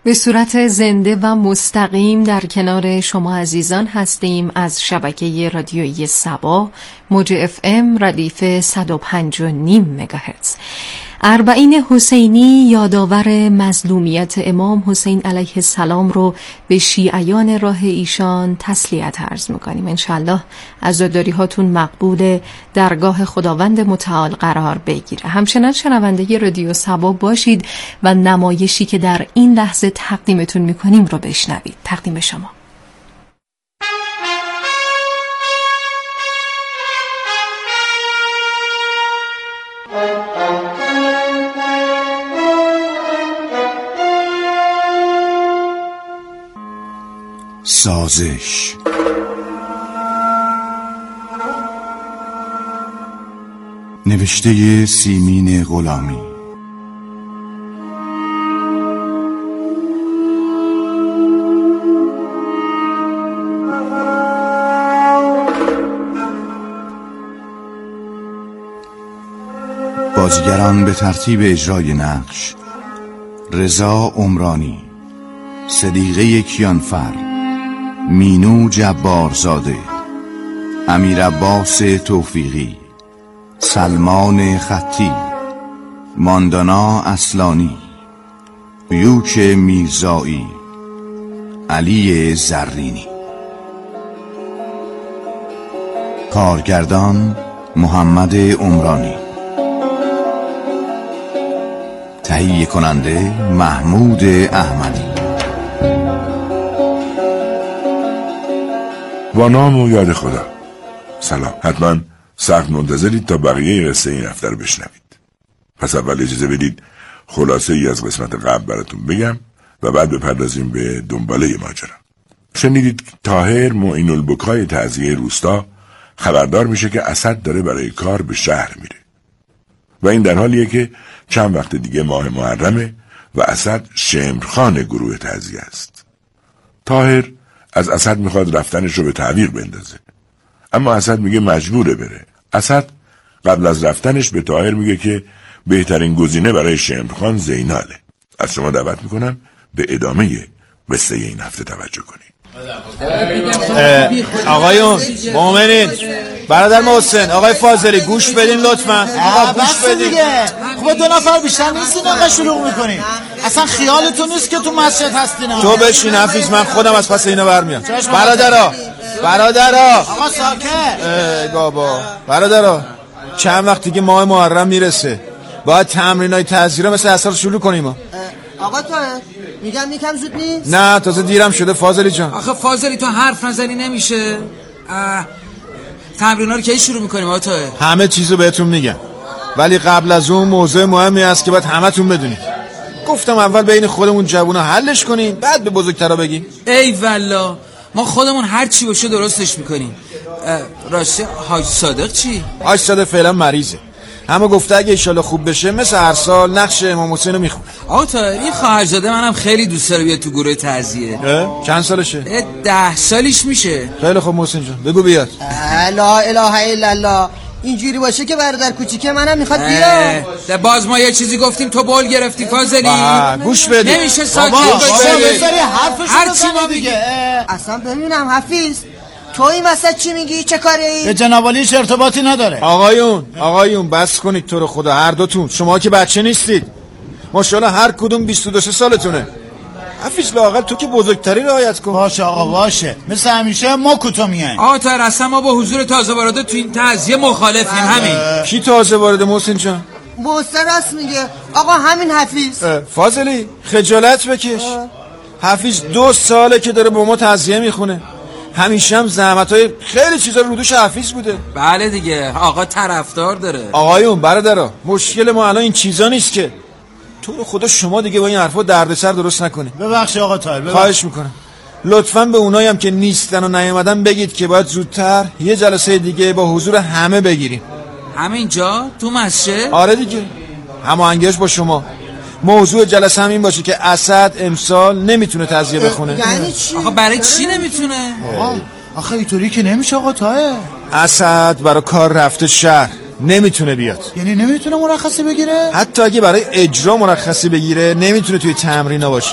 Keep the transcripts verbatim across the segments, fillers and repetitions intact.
به صورت زنده و مستقیم در کنار شما عزیزان هستیم از شبکه رادیویی صبا موج اف ام ردیف صد و پنج و نیم مگاهرتز. اربعین حسینی یادآور مظلومیت امام حسین علیه السلام رو به شیعیان راه ایشان تسلیت عرض میکنیم. انشالله عزاداری هاتون مقبول درگاه خداوند متعال قرار بگیره. همچنان شنونده رادیو صبا باشید و نمایشی که در این لحظه تقدیمتون میکنیم رو بشنوید. تقدیم شما. سازش نوشته سیمین غلامی. بازیگران به ترتیب اجرای نقش: رضا عمرانی، صدیقه کیانفر، مینو جبارزاده، امیر عباس توفیقی، سلمان خطی، ماندانا اصلانی، بیوک میرزایی، علی زرینی. کارگردان محمد عمرانی. تهیه کننده محمود احمدی. با نام و یاد خدا. سلام. حتما سخت منتظرید تا بقیه قصه این هفته رو بشنوید. پس اول اجازه بدید خلاصه ای از قسمت قبل براتون بگم و بعد بپردازیم به دنباله ماجرا. شنیدید طاهر معین البکای تعزیه روستا خبردار میشه که اسد داره برای کار به شهر میره و این در حالیه که چند وقت دیگه ماه محرمه و اسد شمرخان گروه تعزیه است. طاهر از اسد میخواد رفتنش رو به تعویق بندازه، اما اسد میگه مجبوره بره. اسد قبل از رفتنش به طاهر میگه که بهترین گزینه برای شمرخان زیناله. از شما دعوت میکنم به ادامه قصه این هفته توجه کنید. آقایون مؤمنین، برادر محسن، آقای فاضلی گوش بدین لطفاً. گوش بدین دیگه. خب دو نفر بیشتر نیستین آقا شروع میکنین. اصلا خیالتون نیست که تو مسجد هستین. تو بشین حفیظ، من خودم از پس اینا برمیام. برادرها برادرها آقا ساکت. ای بابا برادرها، چند وقت دیگه ماه محرم میرسه، باید تمرینای تعزیه مثل اصل شروع کنیم. آقا تو میگم یکم زود نیست؟ نه تازه دیرم شده فاضلی جان. آخه فاضلی تو حرف نزنی نمیشه. تمرینا رو کی شروع میکنیم آقا تو؟ همه چیزو بهتون میگم، ولی قبل از اون موضوع مهمی هست که باید همتون بدونید. گفتم اول بین خودمون جوونا حلش کنیم، بعد به بزرگترا بگیم. ای والله ما خودمون هر چی باشه درستش میکنیم. راستی حاج صادق چی؟ حاج صادق فعلا مریضه، اما گفته اگه ایشالا خوب بشه مثل هر سال نقش امام حسین رو میخونه. آقا تا این خواهرزاده منم خیلی دوست داره بیاد تو گروه تعزیه. چند سالشه؟ ده سالیش میشه. خیلی خوب محسن جان بگو بیاد. لا اله الا الله. اینجوری باشه که برادر کوچیکه منم میخواد بیاد. باز ما یه چیزی گفتیم تو بول گرفتی فاضلی. گوش بده. نمیشه ساکت باشی. هر چی ما بگه. اصلا ببینم حفیظ تو این وسط چی میگی؟ چه کاری؟ به جناب عالیش ارتباطی نداره. آقایون آقایون بس کنید تو رو خدا، هر دوتون. شما که بچه نیستید، ماشاءالله هر کدوم بیست و دو سالتونه. حفیظ لااقل تو که بزرگتری رعایت کن. باشه آقا باشه، مثل همیشه ما کوتاه میایم. آقا تا اصلا ما با حضور تازه وارده تو این تعزیه مخالفیم. همین. کی تازه وارده محسن جان؟ محسن راست میگه آقا، همین حفیظ. فاضلی خجالت بکش. حفیظ دو ساله که داره با ما تعزیه میخونه، همیشه هم زحمتای خیلی چیزا رو دوش حفیظ بوده. بله دیگه آقا طرفدار داره. آقایون برادرها، مشکل ما الان این چیزا نیست که. تو رو خدا شما دیگه با این حرفا دردسر درست نکنید. ببخش آقا طاهر. خواهش میکنم لطفاً به اونایی هم که نیستن و نیومدن بگید که باید زودتر یه جلسه دیگه با حضور همه بگیریم. همینجا تو مسجد؟ آره دیگه، هماهنگیش با شما. موضوع جلسه هم این باشه که اسد امسال نمیتونه تعزیه بخونه. یعنی چی؟ آقا برای چی نمیتونه؟ آقا آخه اینطوری که نمیشه آقا طاهر. اسد برای کار رفته شهر، نمیتونه بیاد. یعنی نمیتونه مرخصی بگیره؟ حتی اگه برای اجرا مرخصی بگیره نمیتونه توی تمرین باشه.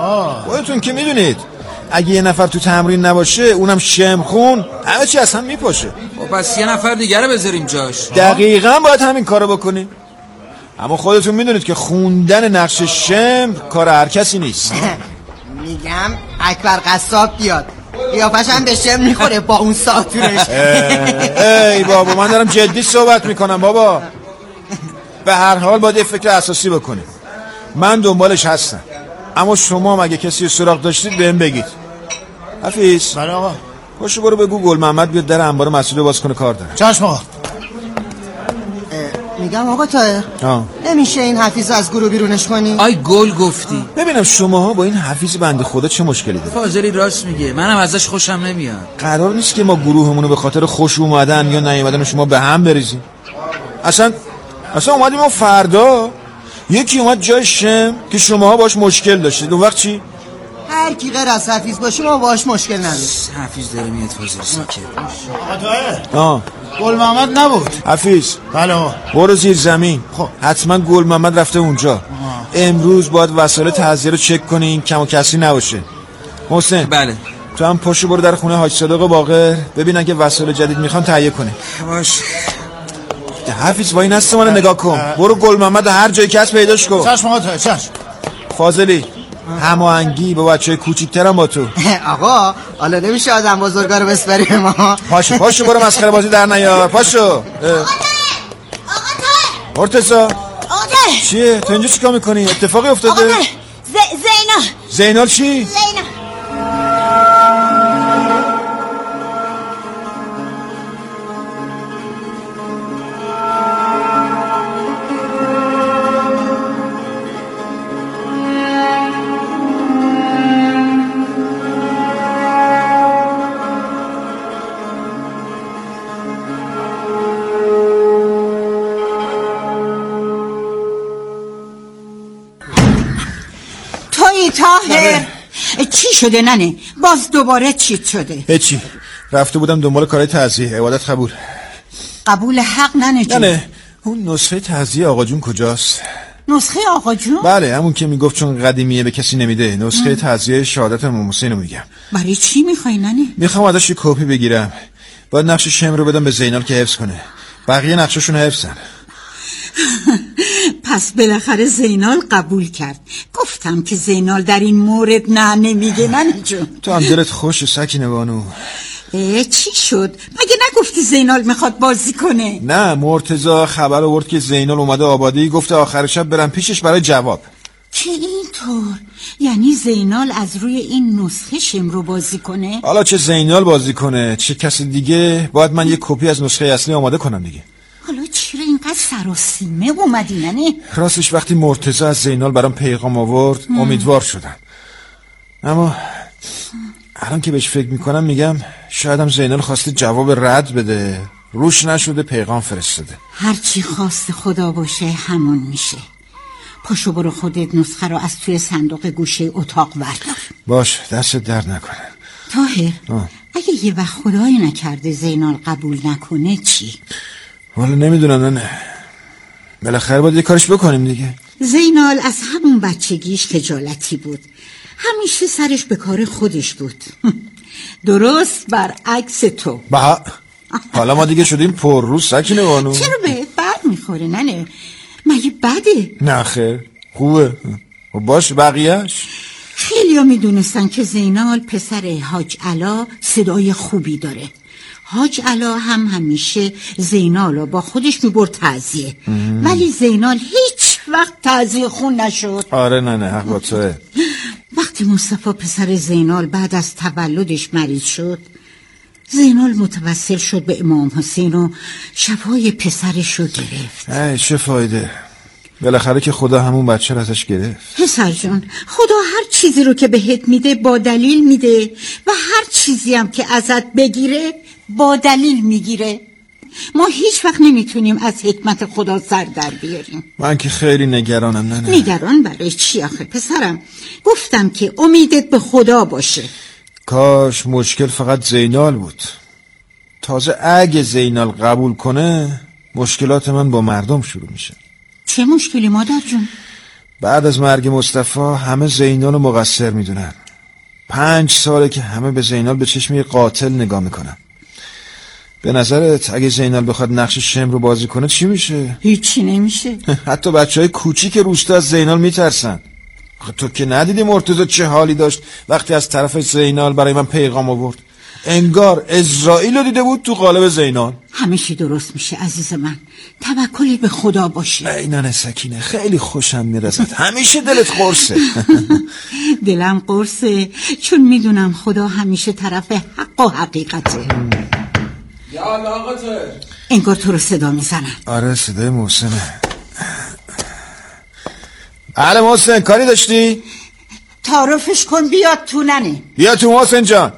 خودتون که میدونید اگه یه نفر تو تمرین نباشه اونم شمخون همه چی از هم میپاشه. خب پس یه نفر دیگه رو بذاریم جاش. دقیقاً باید همین کارو بکنیم. اما خودتون میدونید که خوندن نقش شمر کار هر کسی نیست. میگم اکبر قصاب بیاد قیافش هم به شمر میخوره با اون ساتورش. ای بابا من دارم جدی صحبت میکنم بابا. به هر حال باید یه فکر اساسی بکنیم. من دنبالش هستم، اما شما مگه کسی سراغ داشتید بهم بگید. حفیظ. بله آقا. پاشو برو بگو گل محمد بیاد در انبار مسئول باز کنه، کار داره. چشم آقا. میگم آقا طاهر نمیشه این حفیظ از گروه بیرونش کنی؟ آی گل گفتی. ببینم شماها با این حفیظ بنده خدا چه مشکلی داره؟ فاضلی راست میگه، منم ازش خوشم نمیاد. قرار نیست که ما گروهمونو به خاطر خوش اومدن یا نیومدن شما به هم بریزیم. اصلا اصلا اومدیم ما فردا یکی اومد جای شم که شماها باش مشکل داشتید، اون وقت چی؟ هر کی غیر از حفیظ باشه ما باش مشکل نداریم. حفیظ داره میاد فاضل ساکت. آقا طاهر. آه گل محمد نبود. حفیظ. بله آقا. برو زیر زمین. خب حتما گل محمد رفته اونجا. آه. امروز باید وسایل تعزیه رو چک کنین کم و کسی نباشه. محسن. بله. تو هم پاشو برو در خونه حاج صادق و باقر ببینن که وسایل جدید میخوان تهیه کنه. باش. حفیظ وای نست من نگاه کن. برو گل محمد هر جایی که هست پیداش کن. چشم آقا طاهر چشم. فاضلی هماهنگی با بچهای کوچیک‌ترم با تو. آقا حالا نمیشه آدم بزرگا رو بسپریم ما. پاشو پاشو برو مسخره بازی در نیار. پاشو. آقا طاهر. مرتضی. آقا طاهر. چیه؟ تو اینجا چیکار می‌کنی؟ اتفاقی افتاده؟ آقا طاهر. زینال. زینال چی؟ زینال. طاهر چی شده ننه؟ باز دوباره چی شده؟ هیچی، رفته بودم دنبال کارهای تعزیه. عبادت قبول. قبول حق ننه جون. نه اون نسخه تعزیه آقا جون کجاست؟ نسخه آقا جون؟ بله همون که میگفت چون قدیمیه به کسی نمیده. نسخه تعزیه شهادت امام حسین رو میگم. برای چی میخوای ننه؟ میخوام ازش یه کپی بگیرم. باید نقش شم رو بدم به زینال که حفظ کنه. بقیه نقششون حفظن. پس بالاخره زینال قبول کرد. گفتم که زینال در این مورد نه نمیگه ننه جون. تو هم دلت خوش سکینه بانو. اه چی شد؟ مگه نگفتی زینال میخواد بازی کنه؟ نه مرتضی خبر آورد که زینال اومده آبادی، گفته آخر شب برم پیشش برای جواب. چه اینطور؟ یعنی زینال از روی این نسخه شم رو بازی کنه؟ حالا چه زینال بازی کنه چه کسی دیگه، باید من یه کپی از نسخه اصلی آماده کنم دیگه. حالا چرا اینقدر سر و سیمه اومدی ننه؟ راستش وقتی مرتضی از زینال برام پیغام آورد ام. امیدوار شدم، اما الان که بهش فکر میکنم میگم شایدم زینال خواسته جواب رد بده، روش نشده پیغام فرستاده. هرچی خواست خدا باشه همون میشه. پاشو برو خودت نسخه رو از توی صندوق گوشه اتاق بردار. باش دست درد نکنه. طاهر اگه یه وقت خدایی نکرده زینال قبول نکنه چی؟ والا نمیدونم نه بالاخره باید یه کارش بکنیم دیگه. زینال از همون بچگیش خجالتی بود، همیشه سرش به کار خودش بود. درست برعکس تو. با حالا ما دیگه شدیم پر رو سکینه بانو. چرا بهت بر میخوره ننه؟ مگه بده؟ نه خیر خوبه. باش بقیهش خیلی ها میدونستن که زینال پسر حاج علا صدای خوبی داره. حاج علا هم همیشه زینال رو با خودش میبرد تعزیه، ولی زینال هیچ وقت تعزیه خون نشد. آره نه نه حق با توه. وقتی مصطفی پسر زینال بعد از تولدش مریض شد، زینال متوسل شد به امام حسین و شفای پسرش رو گرفت. ای چه فایده، بالاخره که خدا همون بچه رو ازش گرفت. پسر جان خدا هر چیزی رو که بهت میده با دلیل میده و هر چیزی هم که ازت بگیره با دلیل میگیره. ما هیچ وقت نمیتونیم از حکمت خدا سر در بیاریم. من که خیلی نگرانم. نه نه نگران برای چی آخه پسرم؟ گفتم که امیدت به خدا باشه. کاش مشکل فقط زینال بود. تازه اگه زینال قبول کنه مشکلات من با مردم شروع میشه. چه مشکلی مادر جون؟ بعد از مرگ مصطفی همه زینال رو مقصر میدونن. پنج ساله که همه به زینال به چشم یه قاتل نگاه میکنن. به نظرت اگه زینال بخواد نقش شم رو بازی کنه چی میشه؟ هیچی نمیشه. حتی بچه های کوچیک روستا از زینال میترسن. تو که ندیدی مرتضی چه حالی داشت وقتی از طرف زینال برای من پیغام آورد؟ انگار اسرائیل رو دیده بود تو قالب زینال. همه چی درست میشه عزیز من، توکلی به خدا باشه. ای ننه سکینه، خیلی خوشم میرسد. همیشه دلت قرصه. دلم قرصه چون میدونم خدا همیشه طرف حق و حقیقته. یا الله آقا تو انگار تو رو صدا میزنن. آره صدای محسنه. بله محسن، کاری داشتی؟ تعارفش کن بیاد تو ننه. بیا تو محسن جان.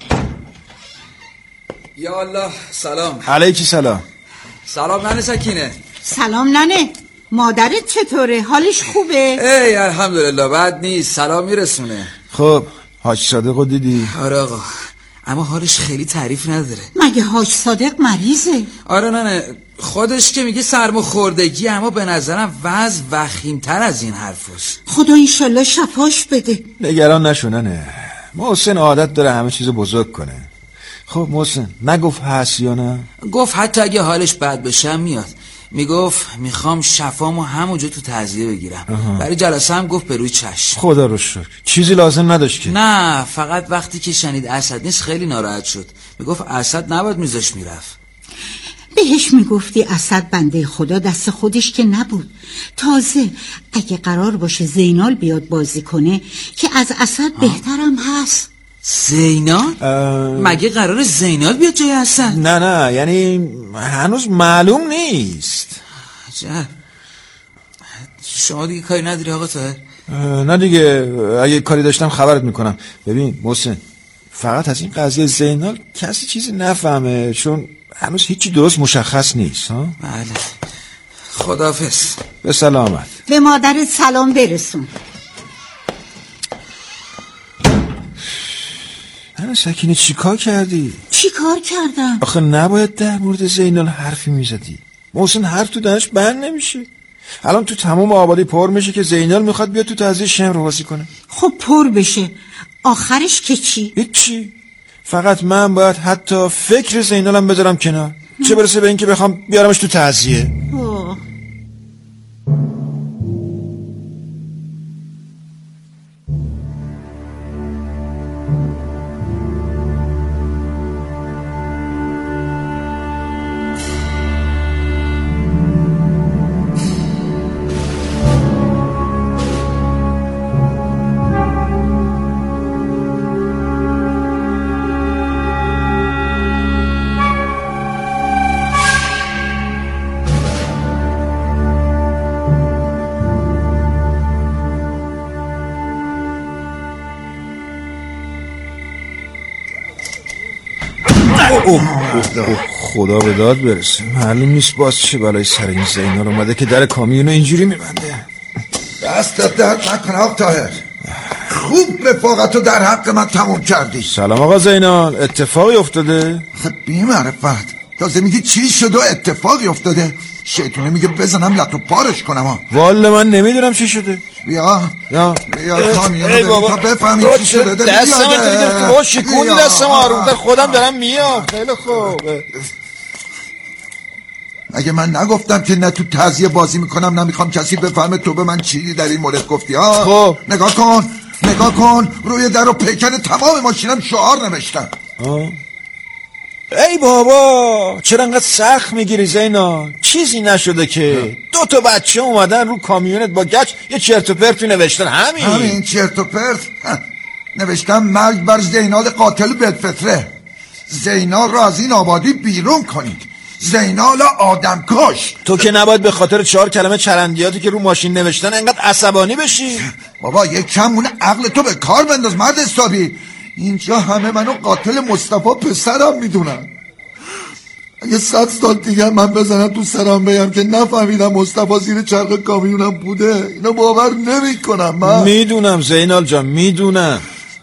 یا الله سلام. علیکی سلام. سلام ننه سکینه. سلام ننه، مادرت چطوره؟ حالش خوبه؟ ای الحمدلله بد نیست، سلام میرسونه. خب حاج صادقو دیدی؟ آره آقا، اما حالش خیلی تعریف نداره. مگه حاج صادق مریضه؟ آره نه خودش که میگه سرماخوردگی، اما به نظرم وضع وخیم‌تر از این حرفاست. خدا انشالله شفاش بده. نگران نشوننه، محسن عادت داره همه چیزو بزرگ کنه. خب محسن نگفت هست یا نه؟ گفت حتی اگه حالش بد بشه میاد. میگفت میخوام شفامو همونجا تو تعزیه بگیرم. آها. برای جلسه هم گفت به روی چشم. خدا رو شکر. چیزی لازم نداشت که؟ نه فقط وقتی که شنید اسد نیست خیلی ناراحت شد. میگفت اسد نباید میذاش میرفت. بهش میگفتی اسد بنده خدا دست خودش که نبود. تازه اگه قرار باشه زینال بیاد بازی کنه که از اسد بهترم هست. زینال؟ اه... مگه قرار زینال بیاد جای اسد؟ نه نه یعنی هنوز معلوم نیست. عجب. شما دیگه کاری نداری آقا طاهر؟ نه دیگه، اگه کاری داشتم خبرت میکنم. ببین محسن، فقط از این قضیه زینال کسی چیزی نفهمه، چون هنوز هیچی درست مشخص نیست. ها؟ بله. خداحافظ. به سلامت. به مادرت سلام برسون. نه سکینه چی کار کردی؟ چی کار کردم؟ آخه نباید در مورد زینال حرفی میزدی. محسن حرف تو دهنش بند نمیشه. الان تو تمام آبادی پر میشه که زینال میخواد بیاد تو تعزیه شم رو بازی کنه. خب پر بشه، آخرش که چی؟ هیچی. فقط من باید حتی فکر زینالم بذارم کنار، چه برسه به این که بخوام بیارمش تو تعزیه. اوه. اوه اوه خدا به داد برسه. معلوم نیست باز چه بلای سر این زینال اومده که در کامیونو اینجوری میبنده. دستت درد نکنه آقا طاهر، خوب رفاقتو در حق من تموم کردی. سلام آقا زینال، اتفاقی افتاده؟ خب بی معرفت، تازه میگی چی شده و اتفاقی افتاده؟ شیطونه میگه بزنم لطو پارش کنم ها. والا من نمیدونم چی شده. بیا یا بیا کامیونو ببین تا بفهمی چی شده. دستم تو با شکونی دستم آرومتر، خودم دارم میام. خیلی خوبه. اگه من نگفتم که نه تو تعزیه بازی میکنم نمیخوام کسی بفهمه تو به من چی در این مورد گفتی ها؟ خب نگاه کن نگاه کن، روی در و پیکر تمام ماشینم شعار نوشتم. آه. ای بابا چرا انقدر سخت میگیری زینال؟ چیزی نشده که. دو تا بچه اومدن رو کامیونت با گچ یه چرت و پرتی نوشتن. همین همین چرت و پرت. نوشتم مرگ بر زینال قاتل بدفتره. زینال را از این آبادی بیرون کنید. زینال آدم کش. تو که نباید به خاطر چهار کلمه چرندیاتی که رو ماشین نوشتن انقدر عصبانی بشی. بابا یک کمونه عقل تو به کار بنداز مرد حسابی. اینجا همه منو قاتل مصطفی پسرم میدونن. اگه صد سال دیگه من بزنم تو سرم بگم که نفهمیدم مصطفی زیر چرخ کامیونم بوده، اینو باور نمی کنم. من میدونم زینال جان، میدونم.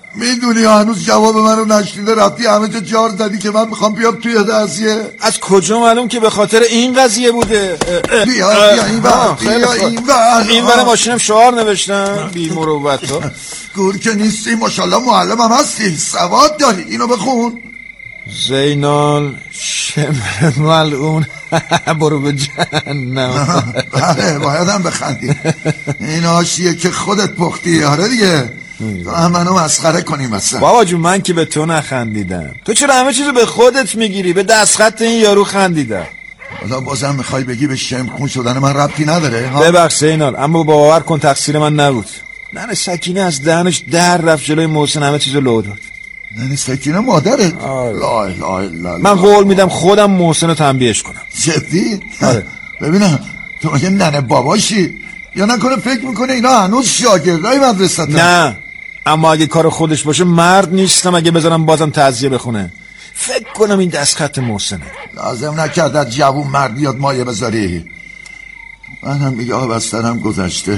میدونی هنوز جواب منو نشنیده رفتی همه جا جار زدی که من میخوام بیام توی دستیه. از کجا معلوم که به خاطر این قضیه بوده؟ بیا بیا این بر بیا این بر این بر ماشینم شعار نوشتم بی مروت ها. گور که نیستی ماشالله معلم هم هستی سواد داری اینو بخون. زینال شمر ملعون برو به جهنم. بله بایدم بخندی. این آشیه که خودت پختی. آره دیگه تو هم منو مسخره کنیم اصلا. بابا جون من که به تو نخندیدم. تو چرا همه چیزو به خودت میگیری؟ به دستخط این یارو خندیدم. حالا بازم میخوای بگی به شمخون شدن من ربطی نداره ها؟ ببخش زینال اما باور کن تقصیر من نبود. ننه سکینه از دهنش در رفت جلوی محسن همه چیزو لو داد. ننه سکینه مادرت؟ لا لا لا. من قول میدم خودم محسن رو تنبیهش کنم. جدی؟ آره. ببینم تو مگه ننه باباشی یا نکنه فکر میکنه اینا هنوز شاگردای مدرسه؟ نه اما اگه کار خودش باشه مرد نیستم اگه بذارم بازم تعزیه بخونه. فکر کنم این دستخط محسنه. لازم نکرد از جوون مرد بیاد مایه بذاری. من هم میگه آب از سرم گذشته.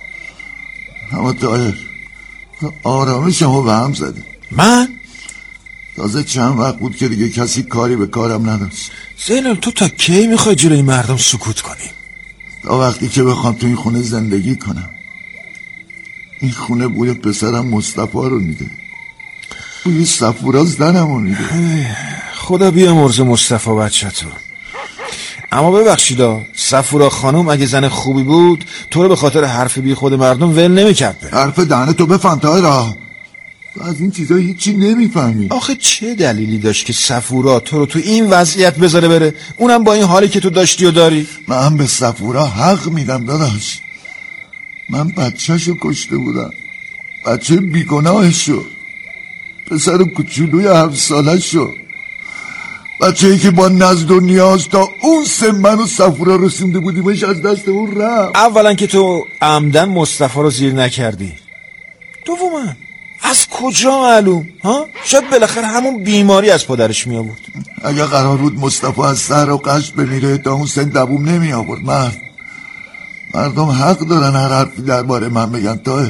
اما طاهر تو آرامشمو به هم زدی. من؟ تازه چند وقت بود که دیگه کسی کاری به کارم نداشت. زینال تو تا کی میخوای جلوی مردم سکوت کنی؟ تا وقتی که بخوام تو این خونه زندگی کنم. این خونه بوی پسرم مصطفی رو میده. بوی صفورا زنمو میده. خدا بیامرزه مصطفی بچه تو. اما ببخشیدا صفورا خانم اگه زن خوبی بود تو رو به خاطر حرف بی خود مردم ول نمی‌کرد. حرف دهنه تو بفهم طاهرا. تو از این چیزا هیچی نمیفهمی. آخه چه دلیلی داشت که صفورا تو رو تو این وضعیت بذاره بره؟ اونم با این حالی که تو داشتی و داری. من به صفورا حق میدم داداش. من بچه‌شو کشته بودم. بچه بیگناهشو. پسر کوچولوی هفت ساله‌شو. بچه‌ای که با نزد و نیاز تا اون سن منو صفورا رسونده بودیمش از دست اون رفت. اولا که تو عمدن مصطفی رو زیر نکردی. دوما از کجا معلوم ها؟ شاید بالاخره همون بیماری از پدرش می آورد. اگه قرار بود مصطفی از سهر و قشت بمیره تا اون سن دووم نمی آورد. مرد مردم حق دارن هر حرفی درباره من بگن طاهر.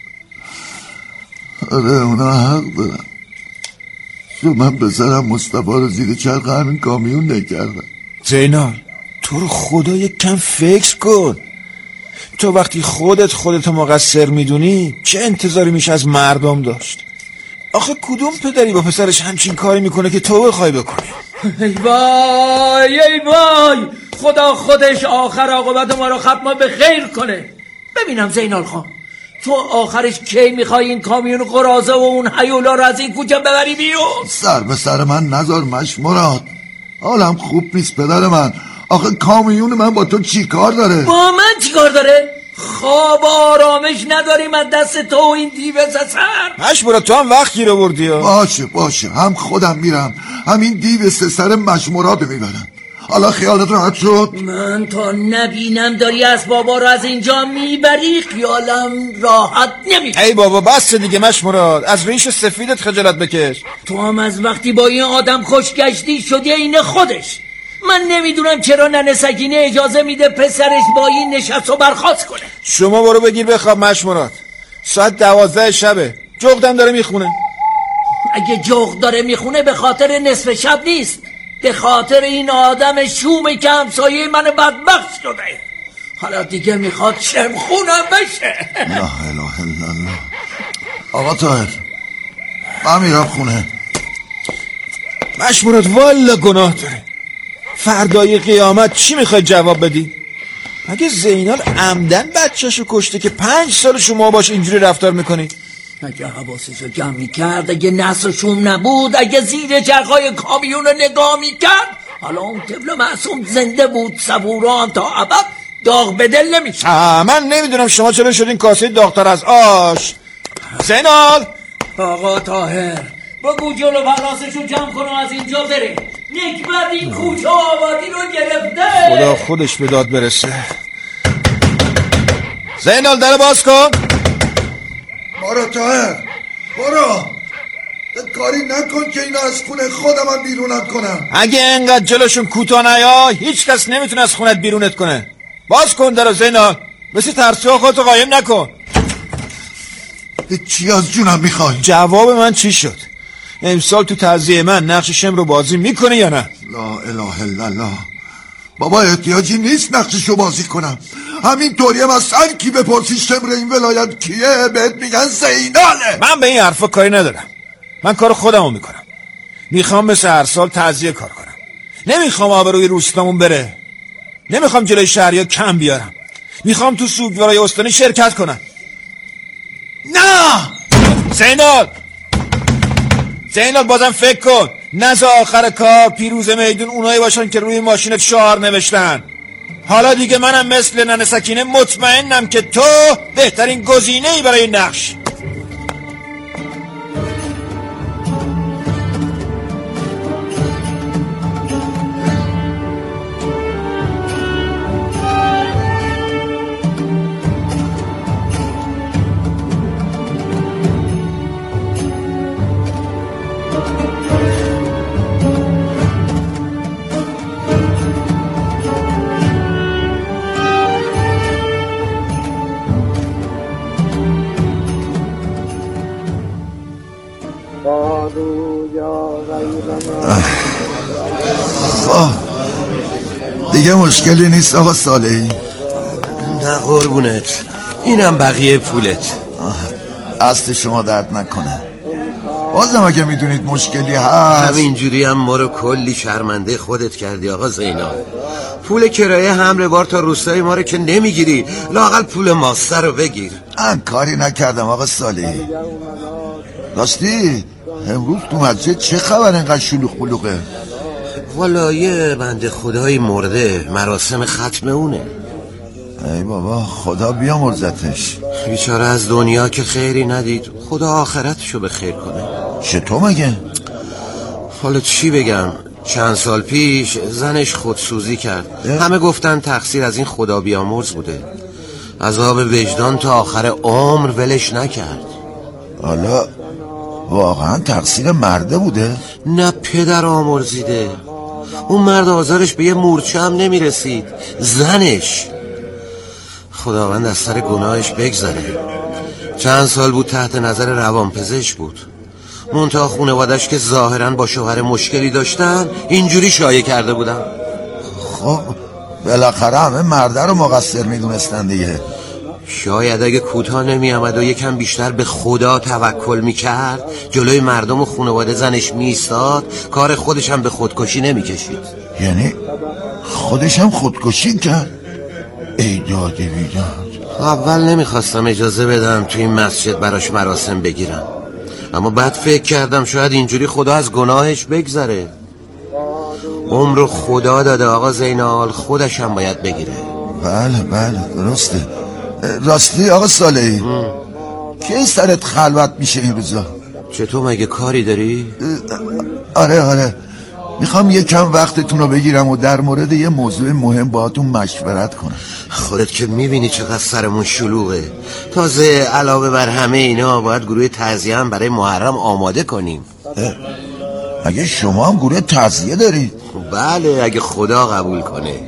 آره اونا حق دارن. چون من پسرم مصطفی رو زیر چرخ همین کامیون نکردم. زینال تو رو خدا یک کم فکر کن. تو وقتی خودت خودتو مقصر میدونی چه انتظاری میشه از مردم داشت؟ آخه کدوم پدری با پسرش همچین کاری میکنه که تو بخوای بکنی؟ ای وای ای وای خدا خودش آخر عاقبت ما رو ختم به خیر کنه. ببینم زینال خان تو آخرش کی میخوای این کامیون قرازه و اون هیولا رو از این کوچه ببری بیرون؟ سر به سر من نذار مش مراد. حالم خوب نیست پدر من. آخه کامیون من با تو چی کار داره؟ با من چی کار داره؟ خواب آرامش نداریم از دست تو این دیو سسر. مش مراد تو هم وقت گیر آوردی. باشه باشه هم خودم میرم همین دیو سسر مش مراد میبرم. حالا خیالت راحت شد؟ من تا نبینم داری اسبابا رو از اینجا میبری خیالم راحت نمیشه. ای بابا بس دیگه مش مراد از ریش سفیدت خجالت بکش. تو هم از وقتی با این آدم خوشگشتی شدی این خودش. من نمیدونم چرا ننه سکینه اجازه میده پسرش با این نشست و برخاست کنه. شما برو بگیر بخواب مش مراد. ساعت دوازده شبه. جغدم داره میخونه. اگه جغد داره میخونه به خاطر نصف شب نیست، به خاطر این آدم شومه که همسایه من بدبخت شده. حالا دیگه میخواد شمخونم بشه. لا اله الا الله. آقا طاهر من میرم خونه. مش مراد والا گناه داره. فردای قیامت چی میخوای جواب بدی؟ اگه زینال عمدن بچهشو کشته که پنج سال شما باش اینجوری رفتار میکنید؟ اگه حواسشو جمع میکرد، اگه نسلشون نبود، اگه زیر چرخای کامیون رو نگاه میکرد، حالا اون طفل معصوم زنده بود. صبورا هم تا ابد داغ به دل نمیشه. من نمیدونم شما چرا شدین کاسه داغ‌تر از آش. زینال آقا طاهر بگو جلو پراسشو جمع کنم از اینجا بره. نکبت این کوچه آبادی رو گرفته. خدا خودش به داد برسه. زینال در باز کن. برو طاهر برو. کاری نکن که اینا از خونه خودم هم بیرونت کنم. اگه اینقدر جلوشون کوتاه نیا هیچ کس نمیتونه از خونت بیرونت کنه. باز کن درو زینال. مثل ترسوها خودتو قایم نکن. چی از جونم میخوای؟ جواب من چی شد؟ امسال تو تعزیه من نقش شم رو بازی میکنه یا نه؟ لا اله الا الله. بابا احتیاجی نیست نقششو بازی کنم. همین طوری هم از هر کی بپرسی شمر این ولایت کیه بهت میگن زیناله. من به این حرفا کاری ندارم. من کار خودمو میکنم. میخوام مثل هر سال تعزیه کار کنم. نمیخوام آبروی روستامون بره. نمیخوام جلوی شهریا کم بیارم. میخوام تو سوگوارای استانی شرکت کنم. نه زینال زینال بازم فکر کن. نزا آخر کار پیروز میدون اونایی باشن که روی ماشینت شعار نوشتن. حالا دیگه منم مثل ننه سکینه مطمئنم که تو بهترین گزینه‌ای برای نقش. دیگه مشکلی نیست آقا صالحی؟ نه قربونت، اینم بقیه پولت. دست شما درد نکنه. بازم اگه میدونید مشکلی هست. همینجوری هم ما رو کلی شرمنده خودت کردی آقا زینال. پول کرایه حمل بار تا روستای ما رو که نمیگیری، لااقل پول ماستر رو بگیر. من کاری نکردم آقا صالحی. راستی امروز تو مسجد چه خبر اینقدر شلوغ بلوغه؟ والا یه بنده خدایی مرده، مراسم ختم اونه. ای بابا خدا بیامرزتش. بیچاره از دنیا که خیری ندید، خدا آخرتشو به خیر کنه. چطور مگه؟ حالا چی بگم، چند سال پیش زنش خودسوزی کرد. اه؟ همه گفتن تقصیر از این خدا بیامرز بوده. عذاب وجدان تا آخر عمر ولش نکرد. حالا واقعا تقصیر مرده بوده؟ نه پدر آمرزیده، اون مرد آزارش به یه مورچه هم نمیرسید، زنش. خداوند از سر گناهش بگذره. چند سال بود تحت نظر روانپزشک بود. منتها خانواده‌اش که ظاهرا با شوهر مشکلی داشتن اینجوری شایعه کرده بودن. خب بالاخره همه مرده رو مقصر میدونستن دیگه. شاید اگه کوتاه نمی آمد و یکم بیشتر به خدا توکل میکرد، جلوی مردم و خانواده زنش میستاد، کار خودش هم به خودکشی نمیکشید. یعنی خودش هم خودکشی کرد؟ ای داده بیداد. اول نمیخواستم اجازه بدم تو این مسجد براش مراسم بگیرم، اما بعد فکر کردم شاید اینجوری خدا از گناهش بگذره. عمر خدا داده آقا زینال، خودش هم باید بگیره. بله بله درسته. راستی آقا صالحی، کی سرت خلوت میشه این روزا؟ چطور مگه کاری داری؟ آره آره، میخوام یکم وقتتون رو بگیرم و در مورد یه موضوع مهم باهاتون مشورت کنم. خودت که میبینی چقدر سرمون شلوغه. تازه علاوه بر همه اینا باید گروه تعزیه هم برای محرم آماده کنیم. اگه شما هم گروه تعزیه دارید؟ بله اگه خدا قبول کنه.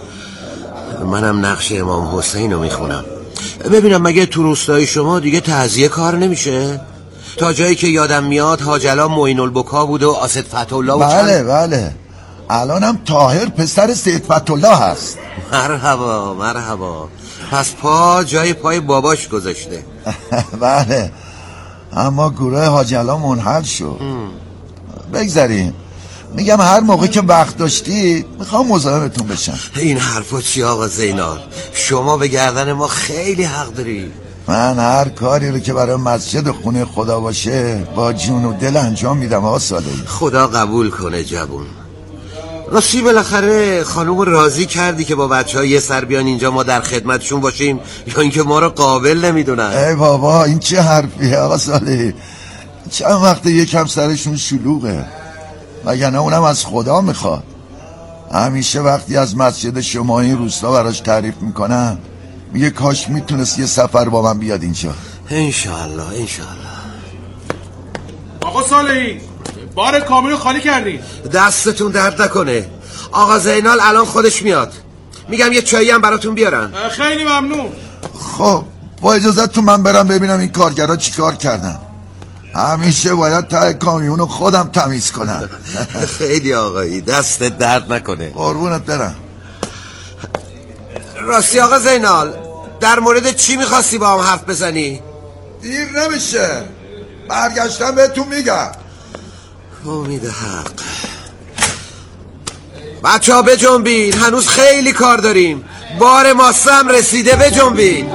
منم نقش امام حسین رو میخونم. ببینم مگه تو روستای شما دیگه تعزیه کار نمیشه؟ تا جایی که یادم میاد حاجلا معین البکا بود و آسد فتحالله و بله چند... بله الانم طاهر پسر سید فتحالله هست. مرحبا مرحبا. پس پا جای پای باباش گذاشته. بله اما گروه حاجلا منحل شد. بگذاریم. میگم هر موقع که وقت داشتی میخوام مزاحمتون بشم. این حرفا چی آقا زینال؟ شما به گردن ما خیلی حق داری. من هر کاری رو که برای مسجد خونه خدا باشه با جون و دل انجام میدم آقا صالحی. خدا قبول کنه جوون. راستی بالاخره خانوم راضی کردی که با بچه ها یه سر بیان اینجا ما در خدمتشون باشیم یا اینکه ما رو قابل نمیدونن؟ ای بابا این چه حرفیه آقا صالحی؟ چند وقت یکم سرشون شلوغه، وگرنه اونم از خدا میخواد. همیشه وقتی از مسجد شما این روستا براش تعریف میکنم میگه کاش میتونست یه سفر با من بیاد اینجا. انشالله انشالله. آقا صالحی بار کامیون خالی کردی؟ دستتون درد نکنه. آقا زینال الان خودش میاد. میگم یه چایی هم براتون بیارن. خیلی ممنون. خب با اجازتون من برم ببینم این کارگرها چی کار کردن. همیشه باید ته کامیونو خودم تمیز کنم. خیلی آقایی، دست درد نکنه. قربونت برم. راستی آقا زینال، در مورد چی میخواستی با هم حرف بزنی؟ دیر نمیشه، برگشتم بهتون میگم. امید حق. بچه ها بجنبین، هنوز خیلی کار داریم. بار ماسه هم رسیده، بجنبین.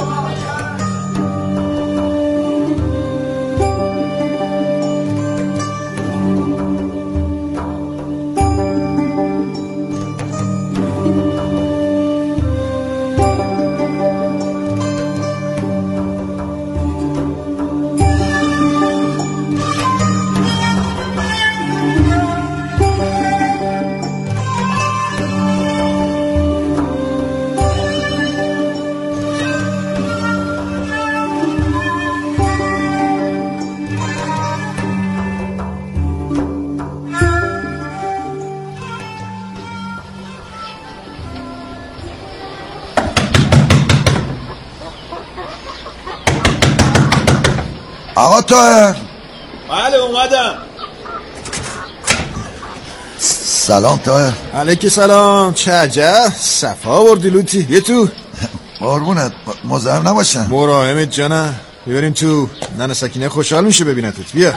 آقا طاهر. بله اومدم. سلام طاهر. علیک سلام. چه عجب صفا بردی لوتی. یه تو قربونت، مزاحم نباشن. مراهمت جانم. ببریم تو. ننه سکینه خوشحال میشه ببینتت. بیا.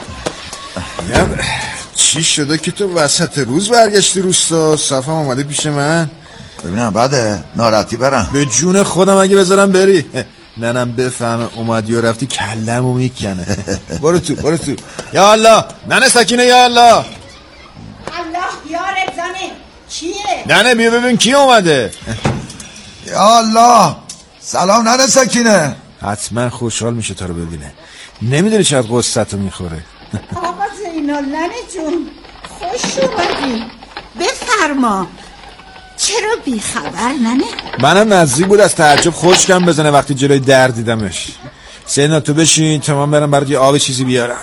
چی شده که تو وسط روز برگشتی روستا؟ صفا اومده پیش من. ببینم بعد ناراحتی برم. به جون خودم اگه بذارم بری ننم بفهمه اومدی و رفتی کلمو میکنه. برو تو برو تو. یا الله ننه سکینه، یا الله. الله یارت زنه چیه؟ ننه بیا ببین کی اومده. یا الله. سلام ننه سکینه. حتما خوشحال میشه تا رو ببینه. نمیدونی چقدر قصتو میخوره. آقا زینال ننه جون خوش اومدی. بفرما. چرا بی خبر ننه؟ منم نزدیک بود از تعجب خشکم بزنه وقتی جلوی در دیدمش. سینا تو بشین تا من برم برات یه آب چیزی بیارم.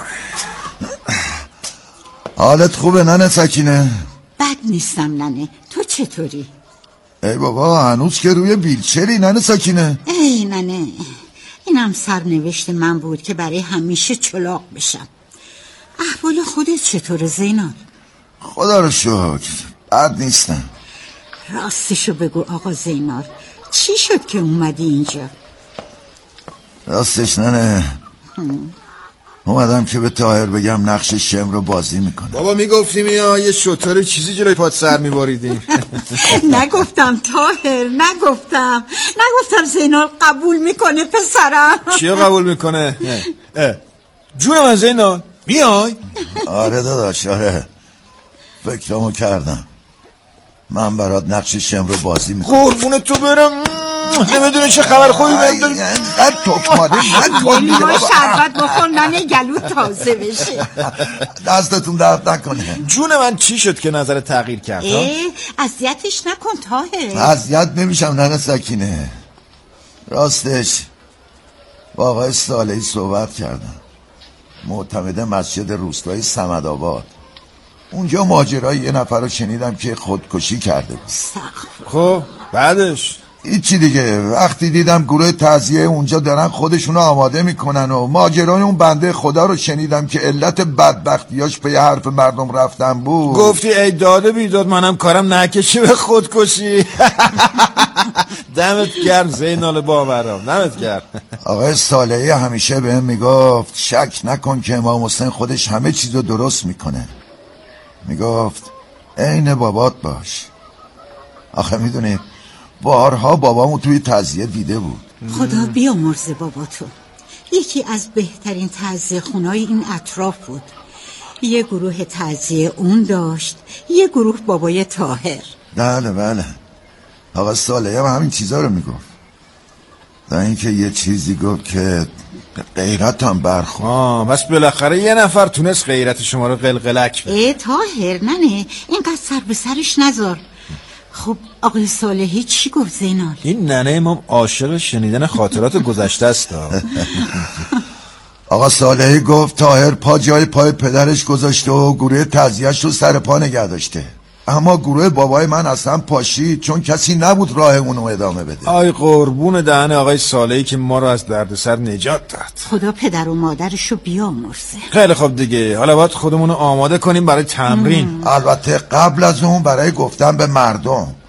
حالت خوبه ننه سکینه؟ بد نیستم ننه، تو چطوری؟ ای بابا هنوز که روی بیلچری ننه سکینه. ای ننه، اینم سرنوشت من بود که برای همیشه چلاق بشم. احوال خودت چطوره زینال؟ خدا رو شکر بد نیستم. راستشو بگو آقا زینال، چی شد که اومدی اینجا؟ راستش ننه اومدم که به طاهر بگم نقش شم رو بازی میکنه. بابا میگفتیم یا یه شطور چیزی جلوی پات سر میباریدیم. نگفتم طاهر، نگفتم نگفتم زینال قبول میکنه پسرم. چیو قبول میکنه؟ جون من زینال میای؟ آره داداش آره، فکرامو کردم. من برات نقش شم رو بازی میکنم. قربون تو برم. نمیدونه چه خبر خوبی بهم داری. اینقدر توپاره نکن دیگه بابا. شربت بخور ننه گلو تازه بشه. دستتون درد نکنه. جون من چی شد که نظر تغییر کرد؟ اذیتش نکن طاهر. اذیت نمیشم ننه سکینه. راستش با آقای صالحی صحبت کردم، معتمد مسجد روستایی صمدآباد. اونجا ماجرای یه نفر رو شنیدم که خودکشی کرده بود. خب بعدش هیچی دیگه. وقتی دیدم گروه تعزیه اونجا دارن خودشونو آماده میکنن و ماجرای اون بنده خدا رو شنیدم که علت بدبختیاش به حرف مردم رفتن بود، گفتی ای داده بیداد منم کارم نکشه به خودکشی. دمت گرم زینال باورم، دمت گرم. آقای صالحی همیشه بهم میگفت شک نکن که امام حسین خودش همه چیزو درست میکنه. میگفت عین بابات باش. آخه میدونید بارها بابامو توی تعزیه دیده بود. خدا بیامرزه باباتو. یکی از بهترین تعزیه خونای این اطراف بود. یه گروه تعزیه اون داشت، یه گروه بابای طاهر. بله بله، آقا صالحی هم همین چیزا رو میگفت. در اینکه یه چیزی گفت که غیرت هم برخورد. آه بس بالاخره یه نفر تونست غیرت شما رو قلقلک بده. ای طاهر ننه اینقدر سر به سرش نذار. خب آقای صالحی چی گفت زینال؟ این ننه امام عاشق شنیدن خاطرات گذشته است. آقا صالحی گفت طاهر پا جای پای پدرش گذاشته و گروه تعزیه‌اش رو سر پا نگه داشته. اما گروه بابای من اصلا پاشید چون کسی نبود راه اونو ادامه بده. آی قربون دهن آقای صالحی که ما رو از دردسر نجات داد. خدا پدر و مادرشو بیامرزه. خیلی خوب دیگه، حالا باید خودمونو آماده کنیم برای تمرین. ام. البته قبل از اون برای گفتن به مردم